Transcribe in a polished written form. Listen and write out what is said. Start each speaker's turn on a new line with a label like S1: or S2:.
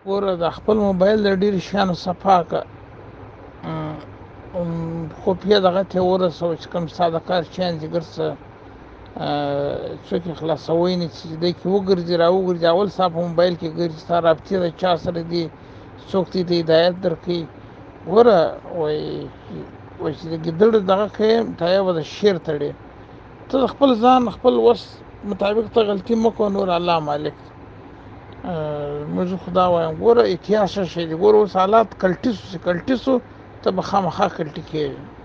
S1: ګوره د خپل موبایل د ډېرو شیانو صفا که خفیه دغه ته یې ورسوه چې کوم ستا د کار شیان دي ګرځه څوک یې خلاصوی نه چې دی کې وګرځي را وګرځي اول ستا په موبایل کې ګرځي ستا رابطې د چا سره دي څوک دې ته هدایت درکوي ګوره وایي چې د ګیدړ دغه کوې تایه به د شیر تړې ته د خپل ځان خپل وس مطابق ته غلطي مه کوه نور الله مالک موږ خدا وایم ګوره احتیاط ښه شی دی ګوره اوس حالات کلټي سو ته به خامخا کلټي کېږي